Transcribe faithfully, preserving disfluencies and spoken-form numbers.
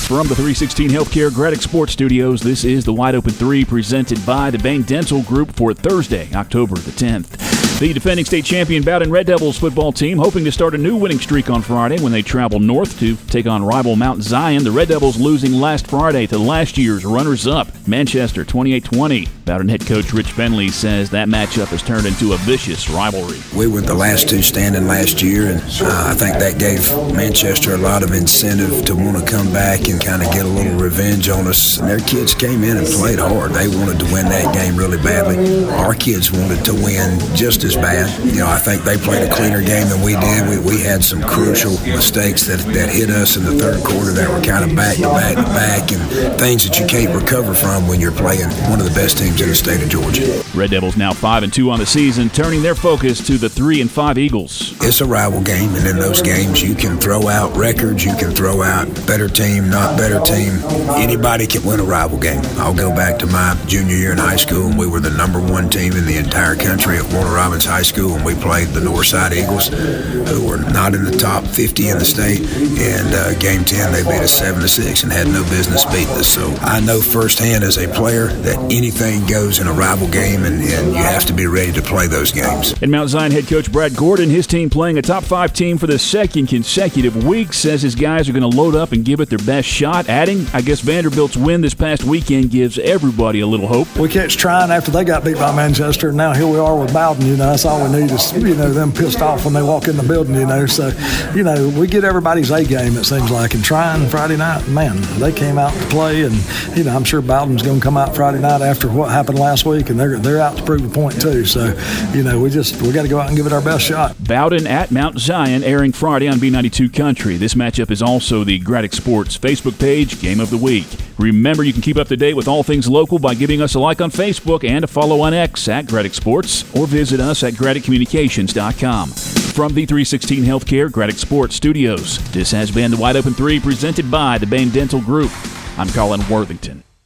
from the three sixteen Healthcare Gratick Sports Studios. This is the Wide Open three presented by the Bain Dental Group for Thursday, October the tenth. The defending state champion Bowden Red Devils football team hoping to start a new winning streak on Friday when they travel north to take on rival Mount Zion. The Red Devils losing last Friday to last year's runners-up, Manchester, twenty-eight twenty. Bowden head coach Rich Bentley says that matchup has turned into a vicious rivalry. We were the last two standing last year, and uh, I think that gave Manchester a lot of incentive to want to come back and kind of get a little revenge on us. And their kids came in and played hard. They wanted to win that game really badly. Our kids wanted to win just as bad. You know, I think they played a cleaner game than we did. We, we had some crucial mistakes that, that hit us in the third quarter that were kind of back to back to back, and things that you can't recover from when you're playing one of the best teams in the state of Georgia. Red Devils now five and two on the season, turning their focus to the three and five Eagles. It's a rival game, and in those games you can throw out records, you can throw out better team, not better team. Anybody can win a rival game. I'll go back to my junior year in high school, and we were the number one team in the entire country at Warner Robins High School, and we played the Northside Eagles, who were not in the top fifty in the state. And uh, game ten, they beat us seven to six and had no business beating us. So I know firsthand as a player that anything goes in a rival game, and, and you have to be ready to play those games. And Mount Zion head coach Brad Gordon, his team playing a top five team for the second consecutive week, says his guys are going to load up and give it their best shot, adding, I guess Vanderbilt's win this past weekend gives everybody a little hope. We kept trying after they got beat by Manchester, and now here we are with Bowden. You know, that's all we need is, you know, them pissed off when they walk in the building, you know. So, you know, we get everybody's A game, it seems like, and trying Friday night, man, they came out to play, and, you know, I'm sure Bowden's going to come out Friday night after what happened last week, and they're they're out to prove a point too. So, you know, we just we got to go out and give it our best shot. Bowden at Mount Zion, airing Friday on B ninety-two Country. This matchup is also the Gratick Sports Facebook page Game of the Week. Remember, you can keep up to date with all things local by giving us a like on Facebook and a follow on X at Gratick Sports, or visit us at gratick communications dot com. From the three sixteen Healthcare Gratick Sports Studios, this has been the Wide Open three presented by the Bain Dental Group. I'm Colin Worthington.